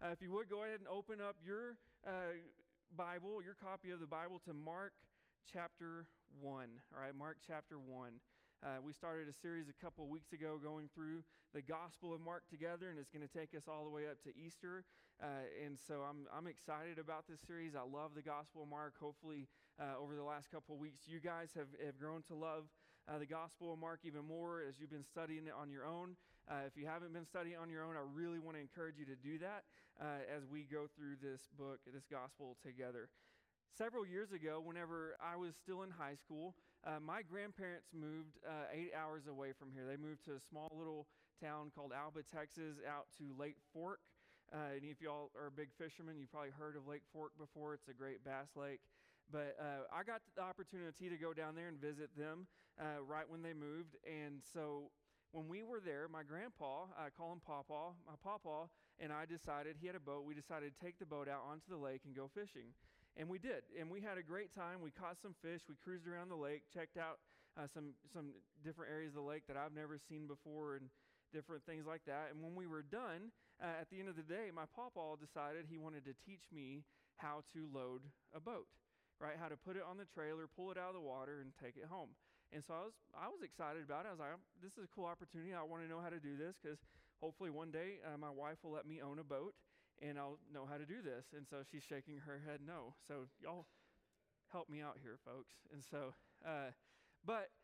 If you would, go ahead and open up your Bible, your copy of the Bible, to Mark chapter 1. All right, Mark chapter 1. We started a series a couple weeks ago going through the Gospel of Mark together, and it's going to take us all the way up to Easter. And so I'm excited about this series. I love the Gospel of Mark. Hopefully, over the last couple of weeks, you guys have grown to love the Gospel of Mark even more as you've been studying it on your own. If you haven't been studying on your own, I really want to encourage you to do that as we go through this book, this Gospel together. Several years ago, whenever I was still in high school, my grandparents moved 8 hours away from here. They moved to a small little town called Alba, Texas, out to Lake Fork. And if y'all are big fishermen, you've probably heard of Lake Fork before. It's a great bass lake. But I got the opportunity to go down there and visit them right when they moved. And so when we were there, my grandpa, I call him Pawpaw, my Pawpaw, and I decided, he had a boat, we decided to take the boat out onto the lake and go fishing. And we did, and we had a great time. We caught some fish, we cruised around the lake, checked out some different areas of the lake that I've never seen before and different things like that. And when we were done, at the end of the day, my Pawpaw decided he wanted to teach me how to load a boat. Right, how to put it on the trailer, pull it out of the water, and take it home. And so I was excited about it. I was like, this is a cool opportunity. I want to know how to do this because hopefully one day my wife will let me own a boat and I'll know how to do this. And so she's shaking her head no. So y'all help me out here, folks. And so, but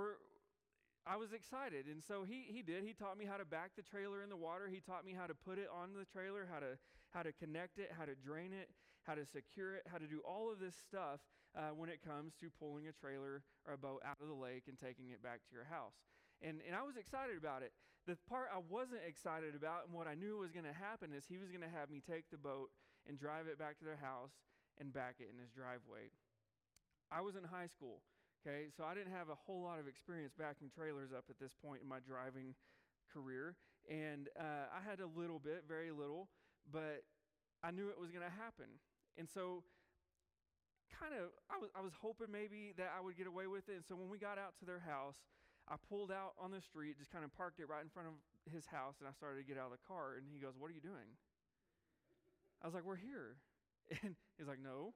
I was excited, and so he did. He taught me how to back the trailer in the water. He taught me how to put it on the trailer, how to connect it, how to drain it, how to secure it, how to do all of this stuff when it comes to pulling a trailer or a boat out of the lake and taking it back to your house. And I was excited about it. The part I wasn't excited about and what I knew was going to happen is he was going to have me take the boat and drive it back to their house and back it in his driveway. I was in high school. Okay, so I didn't have a whole lot of experience backing trailers up at this point in my driving career, and I had a little bit, very little, but I knew it was going to happen. And so I was hoping maybe that I would get away with it. And so when we got out to their house, I pulled out on the street, just kind of parked it right in front of his house, and I started to get out of the car, and he goes, "What are you doing?" I was like, "We're here." And he's like, "No,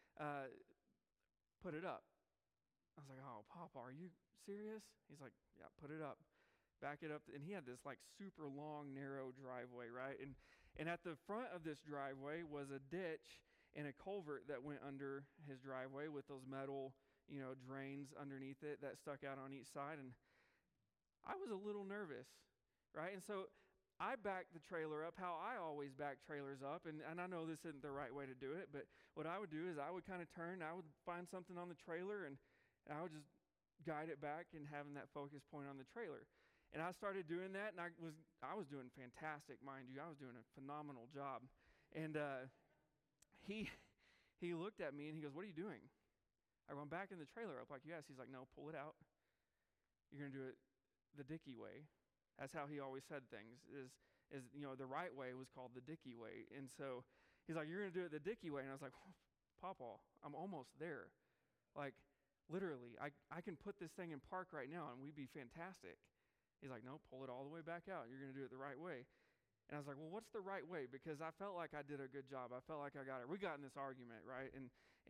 put it up." I was like, "Oh, Papa, are you serious?" He's like, "Yeah, put it up." Back it up. And he had this like super long, narrow driveway, right? And at the front of this driveway was a ditch and a culvert that went under his driveway with those metal, drains underneath it that stuck out on each side. And I was a little nervous, right? And so I backed the trailer up how I always back trailers up. And I know this isn't the right way to do it, but what I would do is I would kind of turn, I would find something on the trailer and I would just guide it back and having that focus point on the trailer. And I started doing that, and I was doing fantastic, mind you. I was doing a phenomenal job. And he looked at me and he goes, "What are you doing?" I go, "I'm backing the trailer up like you asked." He's like, "No, pull it out. You're going to do it the Dickie way." That's how he always said things. Is the right way was called the Dickie way. And so he's like, "You're going to do it the Dickie way." And I was like, "Pawpaw, I'm almost there. Like, literally, I can put this thing in park right now and we'd be fantastic." He's like, "No, pull it all the way back out. You're going to do it the right way." And I was like, "Well, what's the right way?" Because I felt like I did a good job. I felt like I got it. We got in this argument, right? And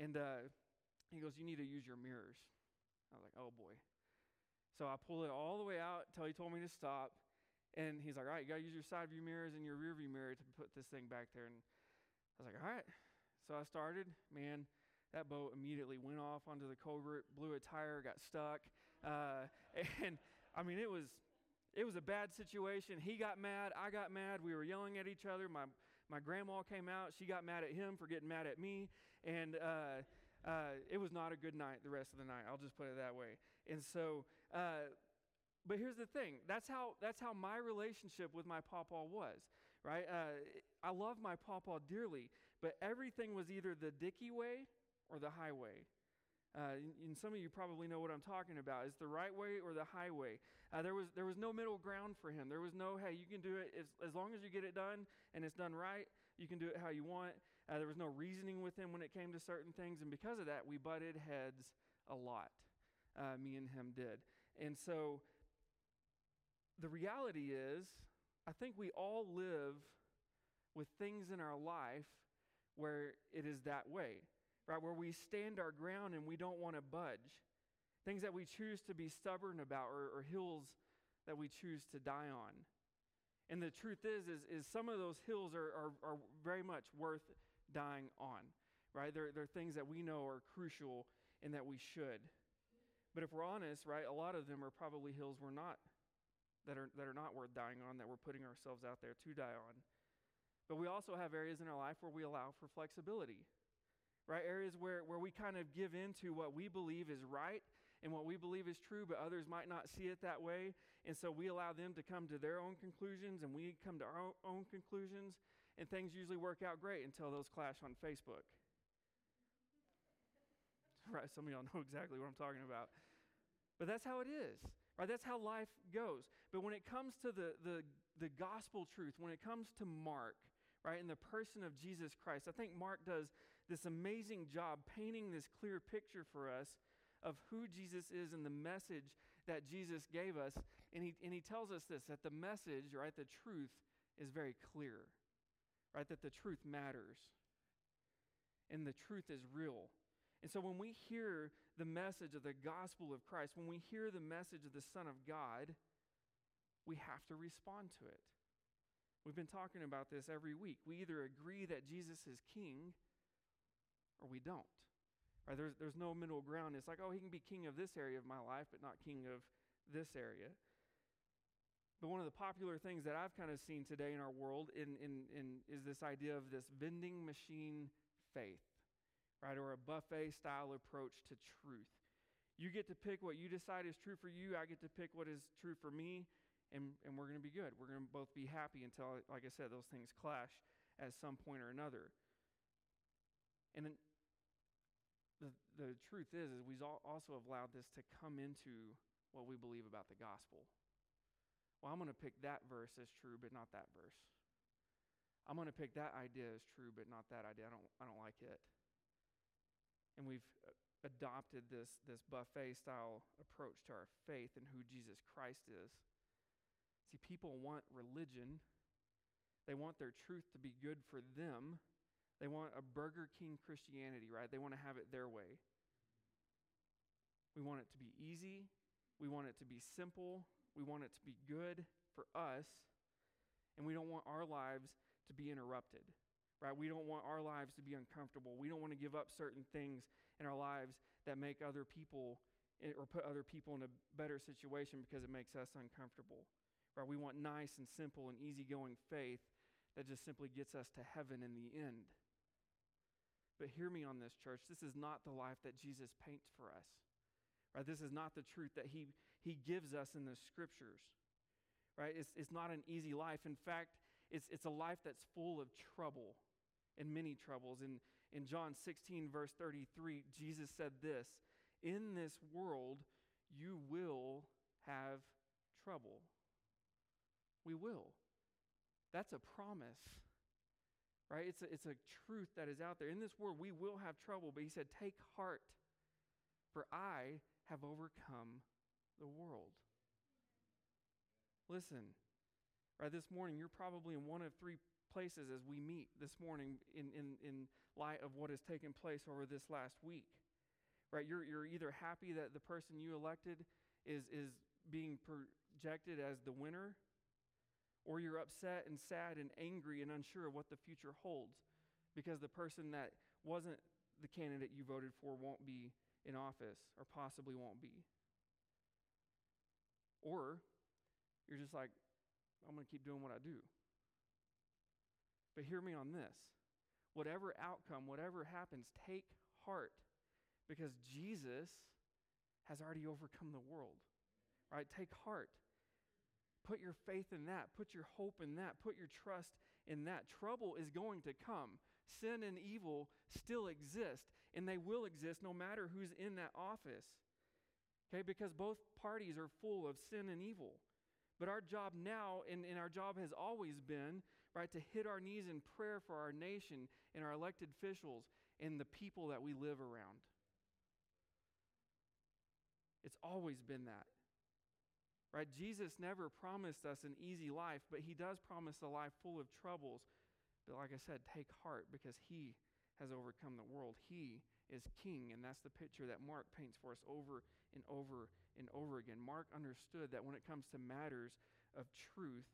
he goes, "You need to use your mirrors." I was like, "Oh, boy." So I pulled it all the way out until he told me to stop. And he's like, "All right, you got to use your side view mirrors and your rear view mirror to put this thing back there." And I was like, "All right." So I started, man. That boat immediately went off onto the culvert, blew a tire, got stuck. And I mean, it was a bad situation. He got mad. I got mad. We were yelling at each other. My grandma came out. She got mad at him for getting mad at me. And it was not a good night the rest of the night. I'll just put it that way. And so, but here's the thing. That's how my relationship with my Pawpaw was, right? I love my Pawpaw dearly, but everything was either the Dickie way or the highway. And some of you probably know what I'm talking about. It's the right way or the highway. There was no middle ground for him. There was no, hey, you can do it as long as you get it done and it's done right, you can do it how you want. There was no reasoning with him when it came to certain things. And because of that, we butted heads a lot. Me and him did. And so the reality is, I think we all live with things in our life where it is that way, right? Where we stand our ground and we don't want to budge. Things that we choose to be stubborn about, or hills that we choose to die on. And the truth is some of those hills are very much worth dying on, right? They're things that we know are crucial and that we should. But if we're honest, right, a lot of them are probably hills that are not worth dying on, that we're putting ourselves out there to die on. But we also have areas in our life where we allow for flexibility, right? Areas where we kind of give in to what we believe is right and what we believe is true, but others might not see it that way. And so we allow them to come to their own conclusions, and we come to our own conclusions, and things usually work out great until those clash on Facebook. Right, some of y'all know exactly what I'm talking about. But that's how it is, right? That's how life goes. But when it comes to the gospel truth, when it comes to Mark, right, in the person of Jesus Christ, I think Mark does this amazing job painting this clear picture for us of who Jesus is and the message that Jesus gave us. And he tells us this, that the message, right, the truth is very clear, right, that the truth matters and the truth is real. And so when we hear the message of the gospel of Christ, when we hear the message of the Son of God, we have to respond to it. We've been talking about this every week. We either agree that Jesus is king or we don't. Right? There's no middle ground. It's like, oh, he can be king of this area of my life, but not king of this area. But one of the popular things that I've kind of seen today in our world is this idea of this vending machine faith, right? Or a buffet-style approach to truth. You get to pick what you decide is true for you. I get to pick what is true for me, and we're going to be good. We're going to both be happy until, like I said, those things clash at some point or another. And then the truth is we also have allowed this to come into what we believe about the gospel. Well, I'm going to pick that verse as true, but not that verse. I'm going to pick that idea as true, but not that idea. I don't like it. And we've adopted this buffet-style approach to our faith and who Jesus Christ is. See, people want religion. They want their truth to be good for them. They want a Burger King Christianity, right? They want to have it their way. We want it to be easy. We want it to be simple. We want it to be good for us. And we don't want our lives to be interrupted, right? We don't want our lives to be uncomfortable. We don't want to give up certain things in our lives that make other people or put other people in a better situation because it makes us uncomfortable, right? We want nice and simple and easygoing faith that just simply gets us to heaven in the end. But hear me on this, church. This is not the life that Jesus paints for us, right? This is not the truth that he gives us in the scriptures, right? It's not an easy life. In fact, it's a life that's full of trouble and many troubles. In John 16, verse 33, Jesus said this, "In this world you will have trouble." We will. That's a promise, right? It's a truth that is out there. In this world we will have trouble, but he said, "Take heart, for I have overcome the world." Listen, right, this morning you're probably in one of three places as we meet this morning in light of what has taken place over this last week, right? You're either happy that the person you elected is being projected as the winner, or you're upset and sad and angry and unsure of what the future holds because the person that wasn't the candidate you voted for won't be in office or possibly won't be. Or you're just like, I'm going to keep doing what I do. But hear me on this. Whatever outcome, whatever happens, take heart because Jesus has already overcome the world, right? Take heart. Put your faith in that. Put your hope in that. Put your trust in that. Trouble is going to come. Sin and evil still exist, and they will exist no matter who's in that office. Okay, because both parties are full of sin and evil. But our job now, and our job has always been, right, to hit our knees in prayer for our nation and our elected officials and the people that we live around. It's always been that. Right? Jesus never promised us an easy life, but he does promise a life full of troubles. But like I said, take heart because he has overcome the world. He is king, and that's the picture that Mark paints for us over and over and over again. Mark understood that when it comes to matters of truth,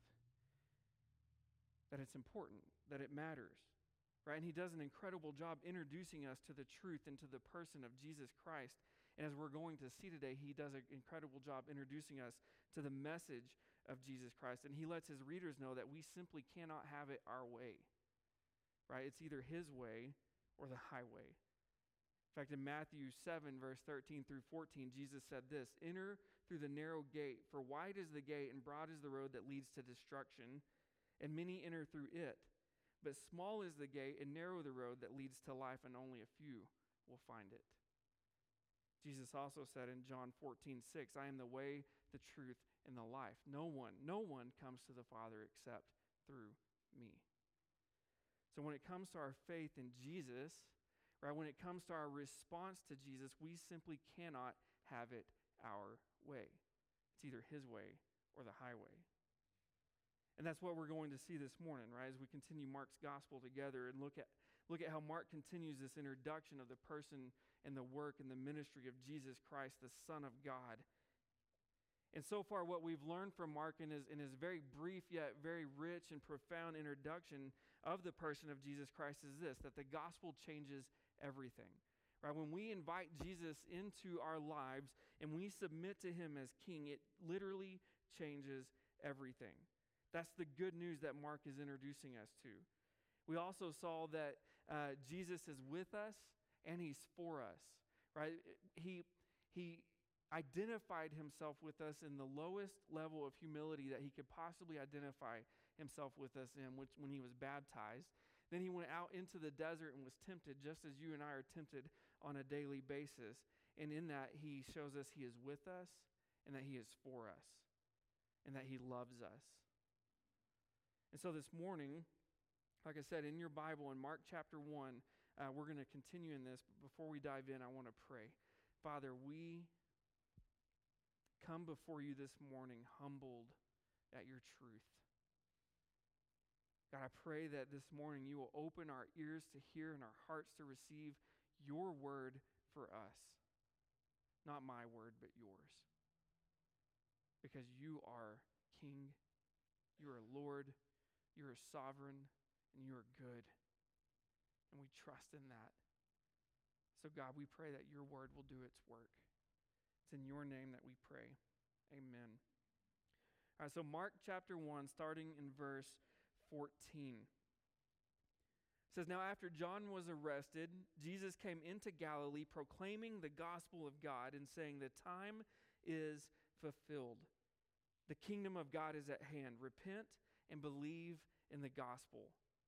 that it's important, that it matters, right? And he does an incredible job introducing us to the truth and to the person of Jesus Christ. And as we're going to see today, he does an incredible job introducing us to the message of Jesus Christ. And he lets his readers know that we simply cannot have it our way, right? It's either his way or the highway. In fact, in Matthew 7, verse 13 through 14, Jesus said this, "Enter through the narrow gate, for wide is the gate and broad is the road that leads to destruction, and many enter through it. But small is the gate and narrow the road that leads to life, and only a few will find it." Jesus also said in John 14:6, "I am the way, the truth, and the life. No one comes to the Father except through me." So when it comes to our faith in Jesus, right, when it comes to our response to Jesus, we simply cannot have it our way. It's either his way or the highway. And that's what we're going to see this morning, right, as we continue Mark's gospel together and look at how Mark continues this introduction of the person and the work and the ministry of Jesus Christ, the Son of God. And so far, what we've learned from Mark in his very brief yet very rich and profound introduction of the person of Jesus Christ is this, that the gospel changes everything. Right? When we invite Jesus into our lives and we submit to him as king, it literally changes everything. That's the good news that Mark is introducing us to. We also saw that Jesus is with us and he's for us, right? He identified himself with us in the lowest level of humility that he could possibly identify himself with us in, which when he was baptized. Then he went out into the desert and was tempted, just as you and I are tempted on a daily basis. And in that, he shows us he is with us and that he is for us and that he loves us. And so this morning, like I said, in your Bible, in Mark chapter 1, we're going to continue in this. But before we dive in, I want to pray. Father, we come before you this morning humbled at your truth. God, I pray that this morning you will open our ears to hear and our hearts to receive your word for us. Not my word, but yours. Because you are King, you are Lord, you are sovereign, and you are good. And we trust in that. So God, we pray that your word will do its work. It's in your name that we pray. Amen. All right, so Mark chapter 1, starting in verse 14. It says, "Now after John was arrested, Jesus came into Galilee proclaiming the gospel of God and saying, 'The time is fulfilled. The kingdom of God is at hand. Repent and believe in the gospel.'"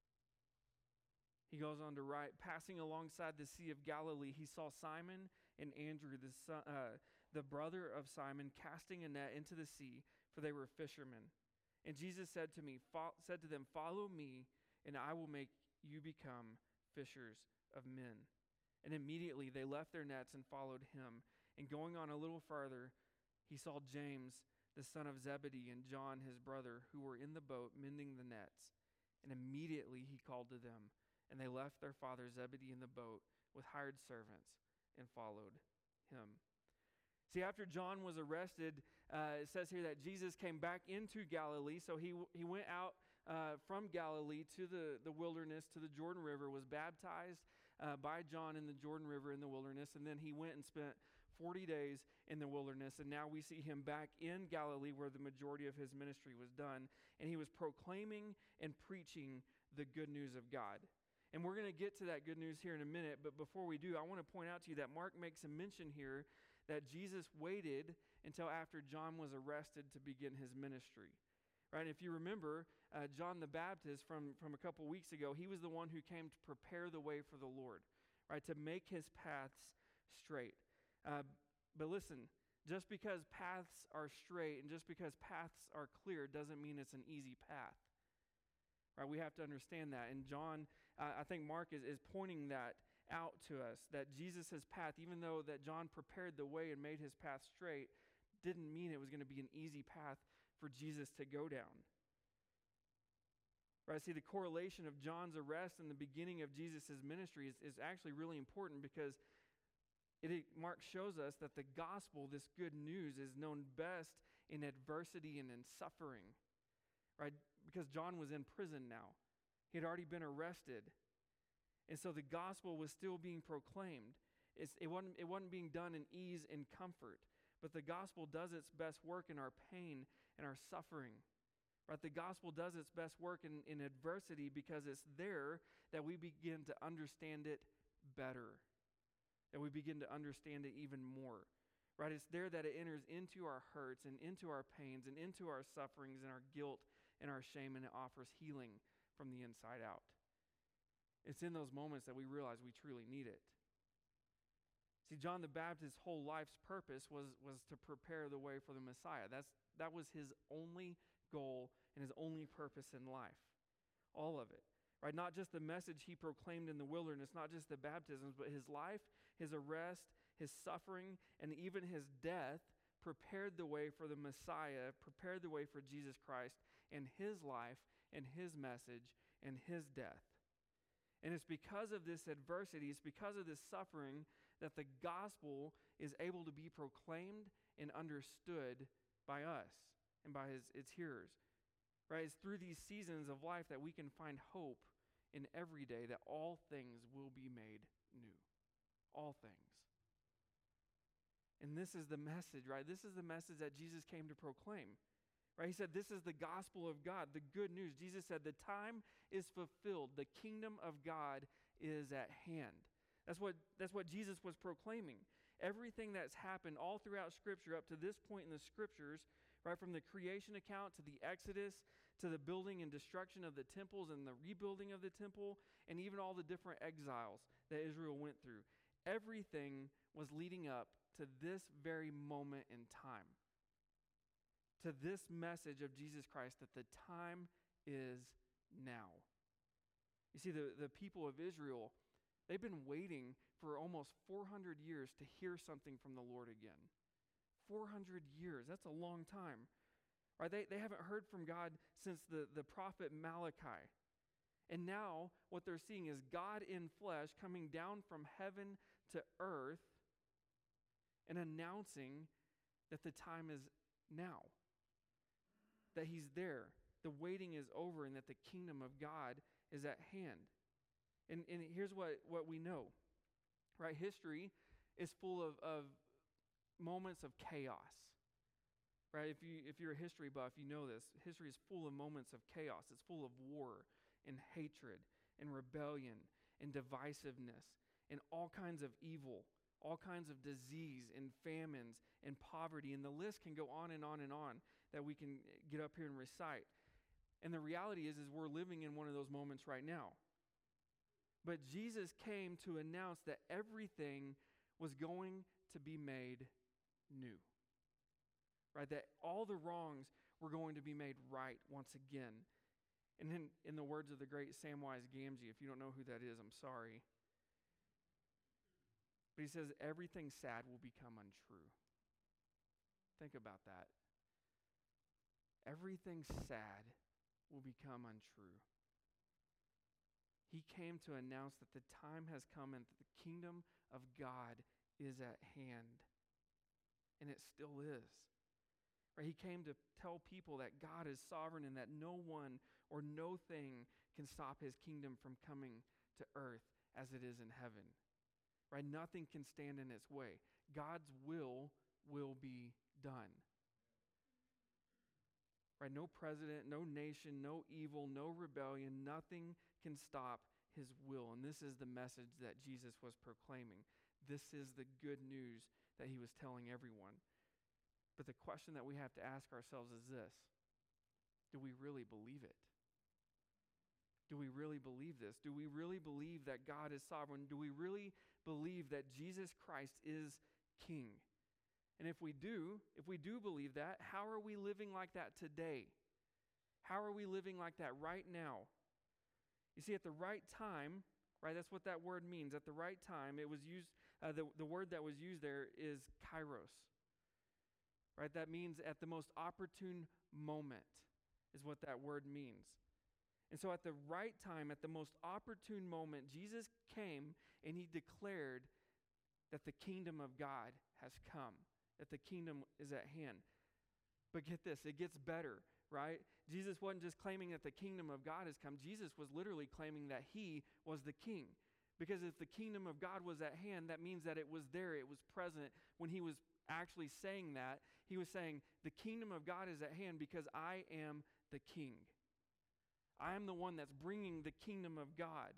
He goes on to write, "Passing alongside the Sea of Galilee, he saw Simon and Andrew, the brother of Simon, casting a net into the sea, for they were fishermen. And Jesus said to them, 'Follow me, and I will make you become fishers of men.' And immediately they left their nets and followed him. And going on a little farther, he saw James, the son of Zebedee, and John, his brother, who were in the boat mending the nets. And immediately he called to them, and they left their father Zebedee in the boat with hired servants and followed him." See, after John was arrested, it says here that Jesus came back into Galilee. So he went out from Galilee to the wilderness, to the Jordan River, was baptized by John in the Jordan River in the wilderness, and then he went and spent 40 days in the wilderness, and now we see him back in Galilee where the majority of his ministry was done, and he was proclaiming and preaching the good news of God. And we're going to get to that good news here in a minute, but before we do, I want to point out to you that Mark makes a mention here that Jesus waited until after John was arrested to begin his ministry. Right? And if you remember, John the Baptist from a couple weeks ago, he was the one who came to prepare the way for the Lord, right? To make his paths straight. But listen, just because paths are straight and just because paths are clear doesn't mean it's an easy path. Right? We have to understand that. And John, I think Mark is pointing that out to us, that Jesus' path, even though that John prepared the way and made his path straight, didn't mean it was going to be an easy path for Jesus to go down. Right? See, the correlation of John's arrest and the beginning of Jesus' ministry is actually really important because Mark shows us that the gospel, this good news, is known best in adversity and in suffering. Right? Because John was in prison now. He had already been arrested. And so the gospel was still being proclaimed. It wasn't being done in ease and comfort. But the gospel does its best work in our pain and our suffering. Right? The gospel does its best work in adversity because it's there that we begin to understand it better. That we begin to understand it even more. Right? It's there that it enters into our hurts and into our pains and into our sufferings and our guilt and our shame, and it offers healing from the inside out. It's in those moments that we realize we truly need it. See, John the Baptist's whole life's purpose was to prepare the way for the Messiah. That was his only goal and his only purpose in life. All of it. Right? Not just the message he proclaimed in the wilderness, not just the baptisms, but his life, his arrest, his suffering, and even his death prepared the way for the Messiah, prepared the way for Jesus Christ in his life and his message and his death. And it's because of this adversity, it's because of this suffering that the gospel is able to be proclaimed and understood by us and by its hearers. Right? It's through these seasons of life that we can find hope in every day that all things will be made new. All things. And this is the message, right? This is the message that Jesus came to proclaim. Right? He said, this is the gospel of God, the good news. Jesus said, the time is fulfilled. The kingdom of God is at hand. That's what Jesus was proclaiming. Everything that's happened all throughout Scripture up to this point in the Scriptures, right, from the creation account to the Exodus, to the building and destruction of the temples and the rebuilding of the temple, and even all the different exiles that Israel went through. Everything was leading up to this very moment in time. To this message of Jesus Christ that the time is now. You see, the people of Israel, they've been waiting for almost 400 years to hear something from the Lord again. 400 years, that's a long time. Right? They haven't heard from God since the prophet Malachi. And now what they're seeing is God in flesh coming down from heaven to earth and announcing that the time is now. That he's there, the waiting is over, and that the kingdom of God is at hand. And here's what we know, right? History is full of moments of chaos, right? If you're a history buff, you know this. History is full of moments of chaos. It's full of war and hatred and rebellion and divisiveness and all kinds of evil, all kinds of disease and famines and poverty. And the list can go on and on and on that we can get up here and recite. And the reality is we're living in one of those moments right now. But Jesus came to announce that everything was going to be made new. Right? That all the wrongs were going to be made right once again. And then, in the words of the great Samwise Gamgee, if you don't know who that is, I'm sorry. But he says, everything sad will become untrue. Think about that. Everything sad will become untrue. He came to announce that the time has come and that the kingdom of God is at hand. And it still is. Right? He came to tell people that God is sovereign and that no one or no thing can stop his kingdom from coming to earth as it is in heaven. Right? Nothing can stand in its way. God's will be done. Right? No president, no nation, no evil, no rebellion, nothing can stop his will. And this is the message that Jesus was proclaiming. This is the good news that he was telling everyone. But the question that we have to ask ourselves is this: do we really believe it? Do we really believe this? Do we really believe that God is sovereign? Do we really believe that Jesus Christ is King? And if we do believe that, how are we living like that today? How are we living like that right now? You see, at the right time, right, that's what that word means. At the right time, it was used, the word that was used there is kairos. Right, that means at the most opportune moment is what that word means. And so at the right time, at the most opportune moment, Jesus came and he declared that the kingdom of God has come, that the kingdom is at hand. But get this, it gets better, right? Jesus wasn't just claiming that the kingdom of God has come. Jesus was literally claiming that he was the king. Because if the kingdom of God was at hand, that means that it was there, it was present. When he was actually saying that, he was saying, the kingdom of God is at hand because I am the king. I am the one that's bringing the kingdom of God.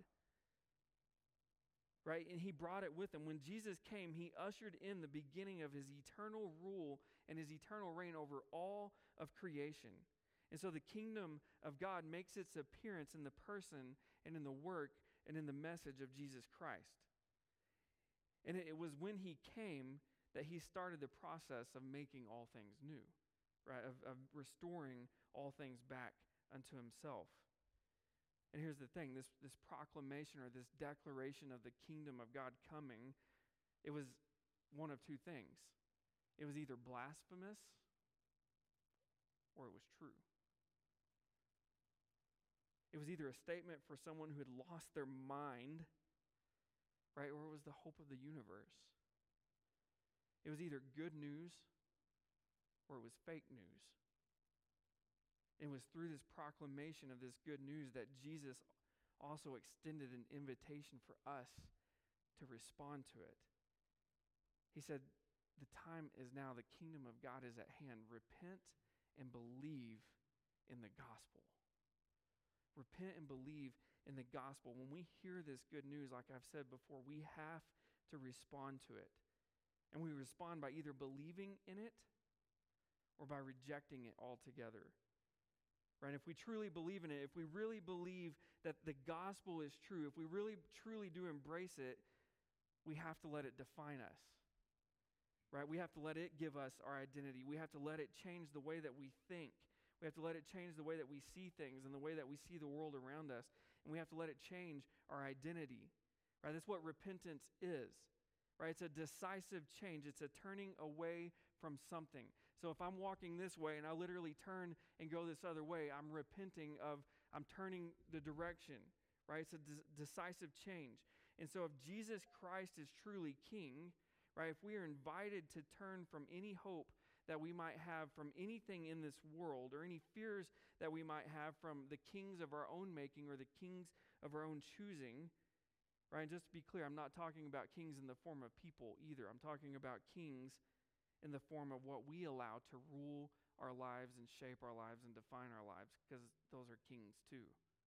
Right? And he brought it with him. When Jesus came, he ushered in the beginning of his eternal rule and his eternal reign over all of creation. And so the kingdom of God makes its appearance in the person and in the work and in the message of Jesus Christ. And it was when he came that he started the process of making all things new, right? Of restoring all things back unto himself. And here's the thing, this proclamation or this declaration of the kingdom of God coming, it was one of two things. It was either blasphemous or it was true. It was either a statement for someone who had lost their mind, right, or it was the hope of the universe. It was either good news or it was fake news. It was through this proclamation of this good news that Jesus also extended an invitation for us to respond to it. He said, the time is now, the kingdom of God is at hand. Repent and believe in the gospel. Repent and believe in the gospel. When we hear this good news, like I've said before, we have to respond to it. And we respond by either believing in it or by rejecting it altogether. Right? If we truly believe in it, if we really believe that the gospel is true, if we really truly do embrace it, we have to let it define us. Right? We have to let it give us our identity. We have to let it change the way that we think. We have to let it change the way that we see things and the way that we see the world around us. And we have to let it change our identity. Right? That's what repentance is. Right? It's a decisive change. It's a turning away from something. So if I'm walking this way and I literally turn and go this other way, I'm turning the direction. Right? It's a decisive change. And so if Jesus Christ is truly king, right, if we are invited to turn from any hope that we might have from anything in this world or any fears that we might have from the kings of our own making or the kings of our own choosing, right? And just to be clear, I'm not talking about kings in the form of people either. I'm talking about kings in the form of what we allow to rule our lives and shape our lives and define our lives, because those are kings too.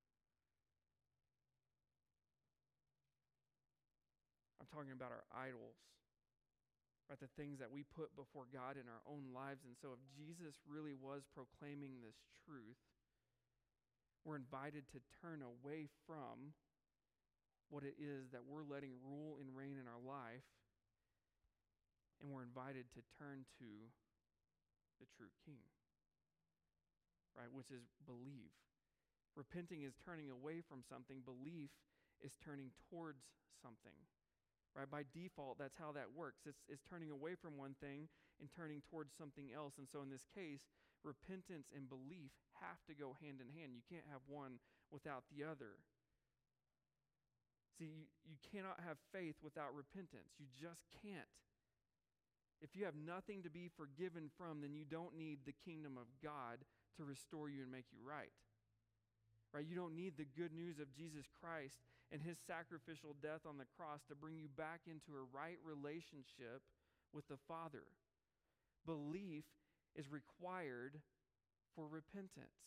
I'm talking about our idols, right? The things that we put before God in our own lives. And so if Jesus really was proclaiming this truth, we're invited to turn away from what it is that we're letting rule and reign in our life, and we're invited to turn to the true king, right? Which is believe. Repenting is turning away from something. Belief is turning towards something. Right? By default, that's how that works. It's turning away from one thing and turning towards something else. And so in this case, repentance and belief have to go hand in hand. You can't have one without the other. See, you cannot have faith without repentance. You just can't. If you have nothing to be forgiven from, then you don't need the kingdom of God to restore you and make you right. Right? You don't need the good news of Jesus Christ and his sacrificial death on the cross to bring you back into a right relationship with the Father. Belief is required for repentance.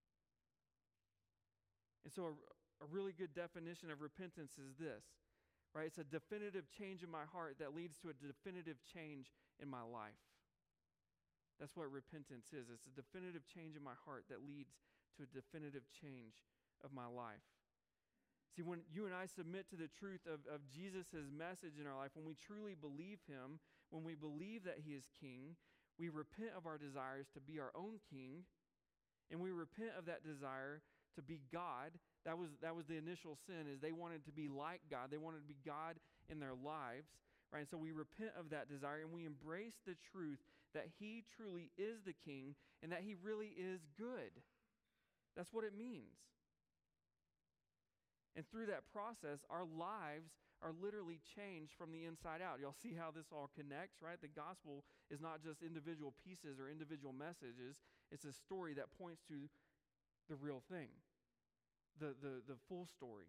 And so a really good definition of repentance is this, right? It's a definitive change in my heart that leads to a definitive change in my life. That's what repentance is. It's a definitive change in my heart that leads to a definitive change of my life. See, when you and I submit to the truth of Jesus' message in our life, when we truly believe him, when we believe that he is king, we repent of our desires to be our own king, and we repent of that desire to be God. That was the initial sin, is they wanted to be like God. They wanted to be God in their lives, right? And so we repent of that desire, and we embrace the truth that he truly is the king and that he really is good. That's what it means. And through that process, our lives are literally changed from the inside out. Y'all see how this all connects, right? The gospel is not just individual pieces or individual messages. It's a story that points to the real thing, the full story.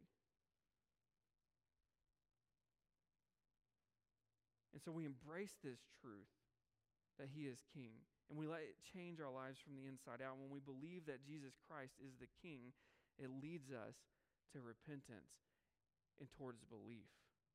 And so we embrace this truth that he is king, and we let it change our lives from the inside out. When we believe that Jesus Christ is the king, it leads us to repentance and towards belief.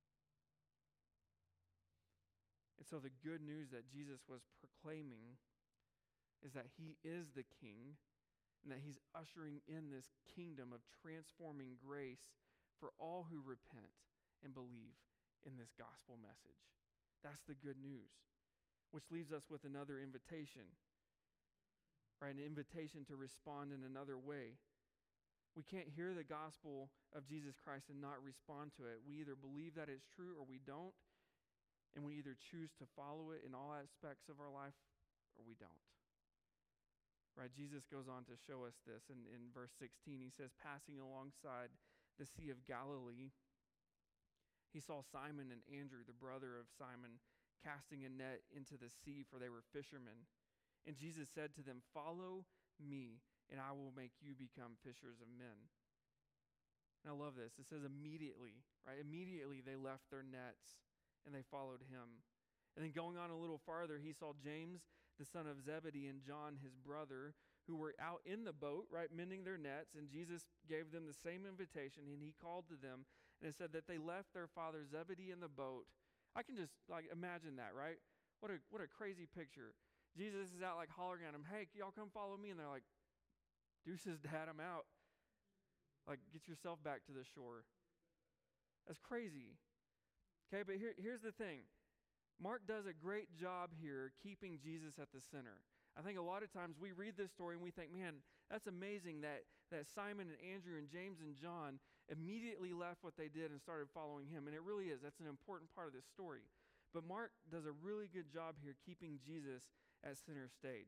And so the good news that Jesus was proclaiming is that he is the king and that he's ushering in this kingdom of transforming grace for all who repent and believe in this gospel message. That's the good news, which leaves us with another invitation, right? An invitation to respond in another way. We can't hear the gospel of Jesus Christ and not respond to it. We either believe that it's true or we don't, and we either choose to follow it in all aspects of our life or we don't. Right? Jesus goes on to show us this in verse 16. He says, passing alongside the Sea of Galilee, he saw Simon and Andrew, the brother of Simon, casting a net into the sea, for they were fishermen. And Jesus said to them, follow me, and I will make you become fishers of men. And I love this. It says immediately, right? Immediately they left their nets and they followed him. And then going on a little farther, he saw James, the son of Zebedee, and John, his brother, who were out in the boat, right, mending their nets. And Jesus gave them the same invitation, and he called to them. And it said that they left their father Zebedee in the boat. I can just imagine that, right? What a crazy picture. Jesus is out hollering at them, hey, y'all come follow me. And they're like, deuces, Dad, I'm out. Get yourself back to the shore. That's crazy. Okay, but here's the thing. Mark does a great job here keeping Jesus at the center. I think a lot of times we read this story and we think, man, that's amazing that Simon and Andrew and James and John immediately left what they did and started following him. And it really is. That's an important part of this story. But Mark does a really good job here keeping Jesus at center stage.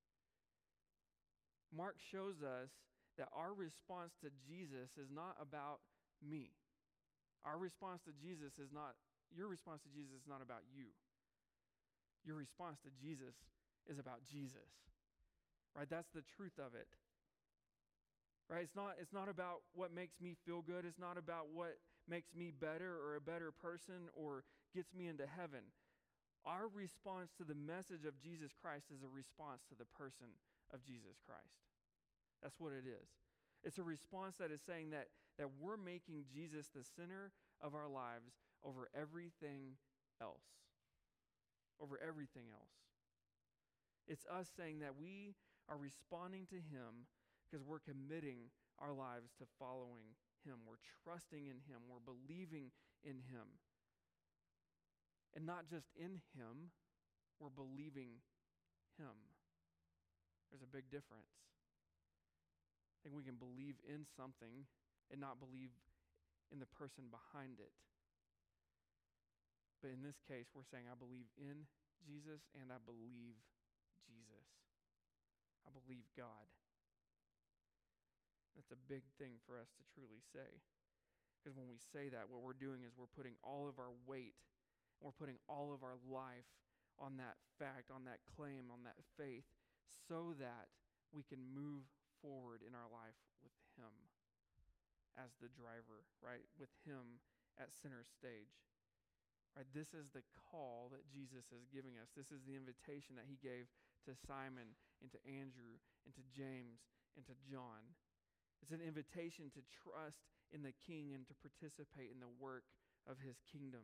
Mark shows us that our response to Jesus is not about me. Our response to Jesus is not, your response to Jesus is not about you. Your response to Jesus is about Jesus, right? That's the truth of it, right? It's not about what makes me feel good. It's not about what makes me better or a better person or gets me into heaven. Our response to the message of Jesus Christ is a response to the person of Jesus Christ. That's what it is. It's a response that is saying that we're making Jesus the center of our lives over everything else. Over everything else. It's us saying that we are responding to him because we're committing our lives to following him. We're trusting in him. We're believing in him. And not just in him, we're believing him. There's a big difference. I think we can believe in something and not believe in the person behind it. But in this case, we're saying, I believe in Jesus and I believe Jesus. I believe God. That's a big thing for us to truly say. Because when we say that, what we're doing is we're putting all of our weight, we're putting all of our life on that fact, on that claim, on that faith, so that we can move forward in our life with him as the driver, right? With him at center stage. Right? This is the call that Jesus is giving us. This is the invitation that he gave to Simon and to Andrew and to James and to John. It's an invitation to trust in the King and to participate in the work of his kingdom.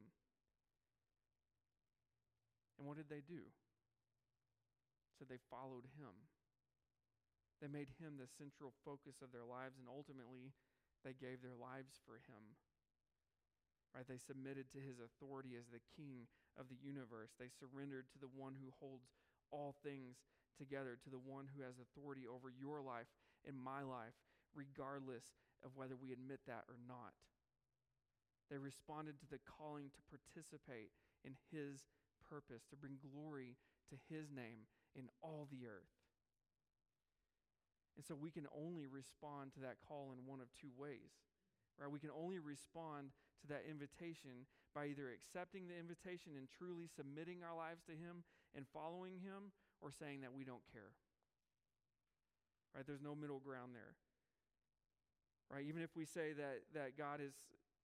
And what did they do? So they followed him. They made him the central focus of their lives, and ultimately they gave their lives for him. Right? They submitted to his authority as the king of the universe. They surrendered to the one who holds all things together, to the one who has authority over your life and my life, regardless of whether we admit that or not. They responded to the calling to participate in his purpose, to bring glory to his name in all the earth. And so we can only respond to that call in one of two ways. right? We can only respond to that invitation by either accepting the invitation and truly submitting our lives to Him and following Him, or saying that we don't care. Right? There's no middle ground there. Right? Even if we say that God is,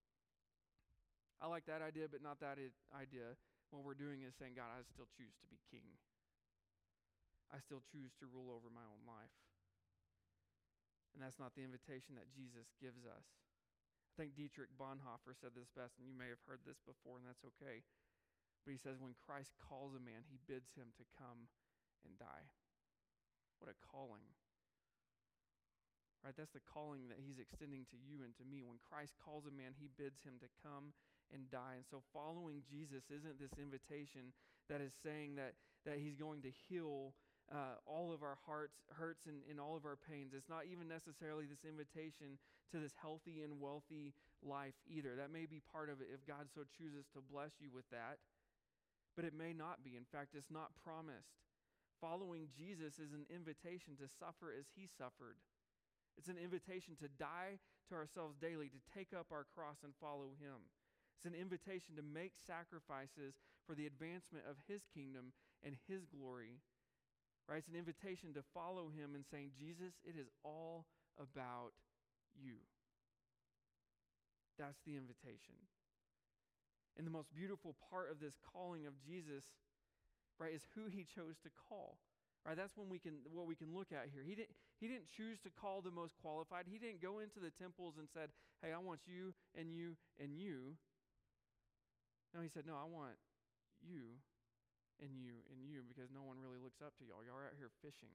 I like that idea, but not that idea, what we're doing is saying, God, I still choose to be king. I still choose to rule over my own life. And that's not the invitation that Jesus gives us. I think Dietrich Bonhoeffer said this best, and you may have heard this before, and that's okay. But he says, when Christ calls a man, he bids him to come and die. What a calling. Right? That's the calling that he's extending to you and to me. When Christ calls a man, he bids him to come and die. And so following Jesus isn't this invitation that is saying that he's going to heal all of our hurts and all of our pains. It's not even necessarily this invitation to this healthy and wealthy life either. That may be part of it if God so chooses to bless you with that, but it may not be. In fact, it's not promised. Following Jesus is an invitation to suffer as he suffered. It's an invitation to die to ourselves daily, to take up our cross and follow him. It's an invitation to make sacrifices for the advancement of his kingdom and his glory. Right? It's an invitation to follow him and saying, Jesus, it is all about you. That's the invitation. And the most beautiful part of this calling of Jesus, right, is who he chose to call. Right? That's what we can look at here. He didn't choose to call the most qualified. He didn't go into the temples and said, hey, I want you and you and you. No, he said, no, I want you and you and you, because no one really looks up to y'all. Y'all are out here fishing.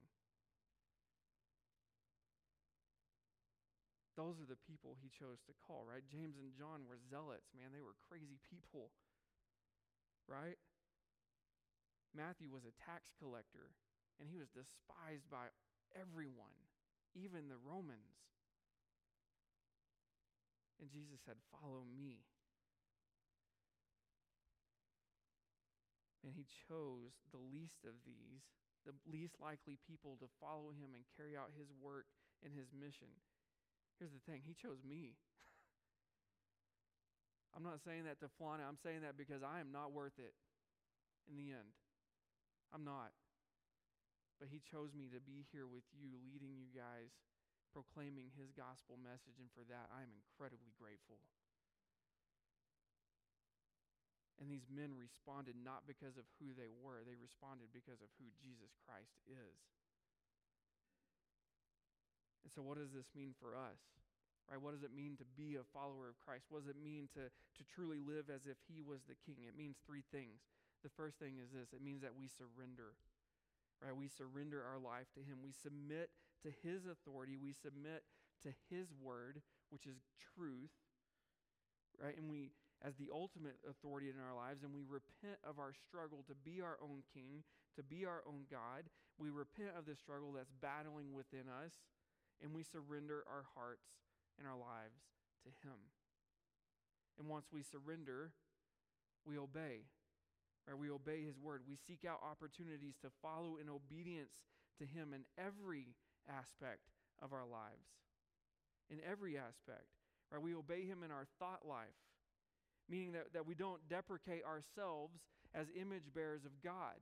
Those are the people he chose to call, right? James and John were zealots, man. They were crazy people, right? Matthew was a tax collector, and he was despised by everyone, even the Romans. And Jesus said, follow me. And he chose the least of these, the least likely people to follow him and carry out his work and his mission. Here's the thing, he chose me. I'm not saying that to flaunt it. I'm saying that because I am not worth it in the end. I'm not. But he chose me to be here with you, leading you guys, proclaiming his gospel message, and for that I am incredibly grateful. And these men responded not because of who they were. They responded because of who Jesus Christ is. And so what does this mean for us? Right? What does it mean to be a follower of Christ? What does it mean to truly live as if he was the king? It means three things. The first thing is this. It means that we surrender. Right? We surrender our life to him. We submit to his authority. We submit to his word, which is truth. Right? And we, as the ultimate authority in our lives, and we repent of our struggle to be our own king, to be our own God. We repent of the struggle that's battling within us, and we surrender our hearts and our lives to him. And once we surrender, we obey. Right? We obey his word. We seek out opportunities to follow in obedience to him in every aspect of our lives. In every aspect. Right? We obey him in our thought life. Meaning that we don't deprecate ourselves as image bearers of God,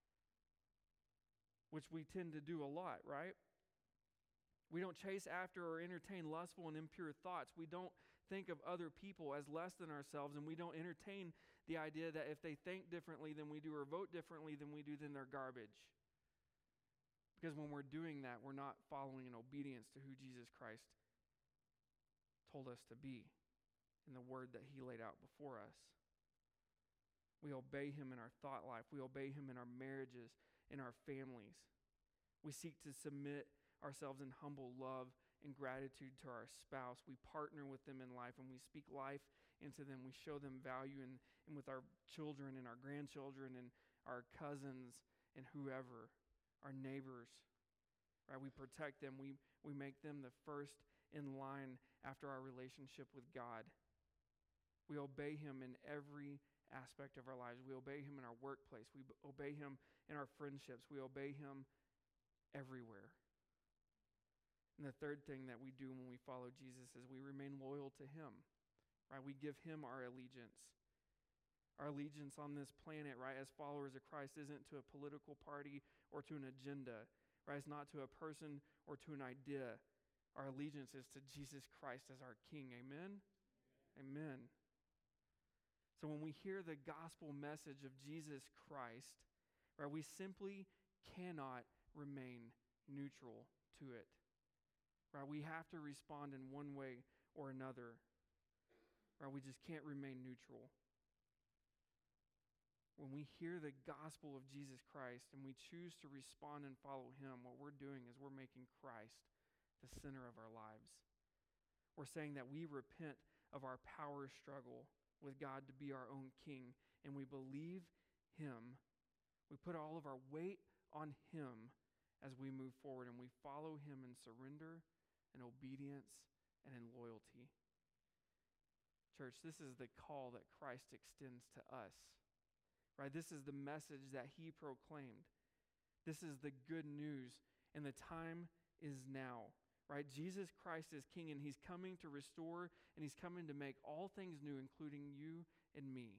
which we tend to do a lot, right? We don't chase after or entertain lustful and impure thoughts. We don't think of other people as less than ourselves, and we don't entertain the idea that if they think differently than we do or vote differently than we do, then they're garbage. Because when we're doing that, we're not following in obedience to who Jesus Christ told us to be in the word that he laid out before us. We obey him in our thought life. We obey him in our marriages, in our families. We seek to submit ourselves in humble love and gratitude to our spouse. We partner with them in life, and we speak life into them. We show them value and with our children and our grandchildren and our cousins and whoever, our neighbors. Right? We protect them. We make them the first in line after our relationship with God. We obey him in every aspect of our lives. We obey him in our workplace. We obey him in our friendships. We obey him everywhere. And the third thing that we do when we follow Jesus is we remain loyal to him, right? We give him our allegiance. Our allegiance on this planet, right, as followers of Christ isn't to a political party or to an agenda, right? It's not to a person or to an idea. Our allegiance is to Jesus Christ as our King. Amen? Amen. So when we hear the gospel message of Jesus Christ, right, we simply cannot remain neutral to it. Right? We have to respond in one way or another. Right? We just can't remain neutral. When we hear the gospel of Jesus Christ and we choose to respond and follow him, what we're doing is we're making Christ the center of our lives. We're saying that we repent of our power struggle with God to be our own king, and we believe him. We put all of our weight on him as we move forward, and we follow him in surrender and obedience and in loyalty. Church, this is the call that Christ extends to us. Right? This is the message that he proclaimed. This is the good news, and the time is now. Right? Jesus Christ is king, and he's coming to restore, and he's coming to make all things new, including you and me.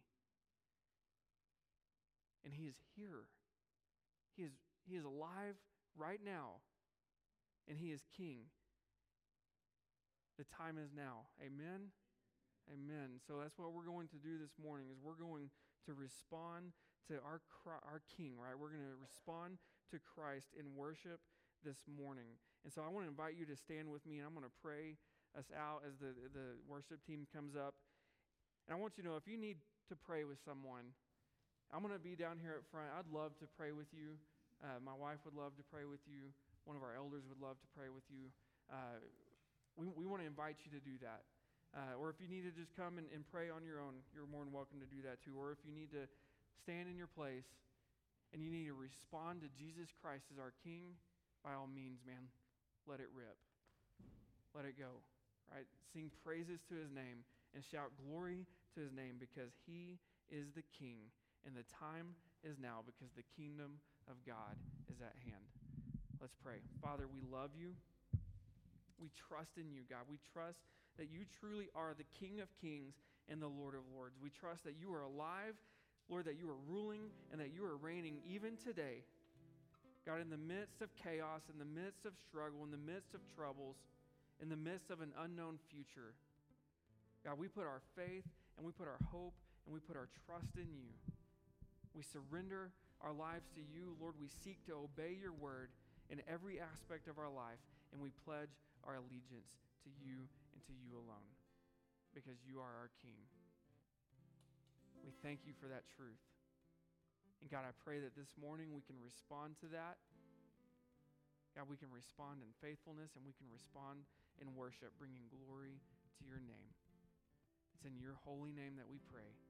And he is here. He is alive right now, and he is king. The time is now. Amen? Amen. So that's what we're going to do this morning, is we're going to respond to our King, right? We're going to respond to Christ in worship this morning. And so I want to invite you to stand with me, and I'm going to pray us out as the worship team comes up. And I want you to know, if you need to pray with someone, I'm going to be down here up front. I'd love to pray with you. My wife would love to pray with you. One of our elders would love to pray with you. We want to invite you to do that. Or if you need to just come and pray on your own, you're more than welcome to do that too. Or if you need to stand in your place and you need to respond to Jesus Christ as our King, by all means, man, let it rip. Let it go, right? Sing praises to his name and shout glory to his name, because he is the King, and the time is now, because the kingdom of God is at hand. Let's pray. Father, we love you. We trust in you, God. We trust that you truly are the King of kings and the Lord of lords. We trust that you are alive, Lord, that you are ruling and that you are reigning even today. God, in the midst of chaos, in the midst of struggle, in the midst of troubles, in the midst of an unknown future, God, we put our faith and we put our hope and we put our trust in you. We surrender our lives to you. Lord, we seek to obey your word in every aspect of our life, and we pledge our allegiance to you and to you alone, because you are our King. We thank you for that truth. And God, I pray that this morning we can respond to that. God, we can respond in faithfulness, and we can respond in worship, bringing glory to your name. It's in your holy name that we pray.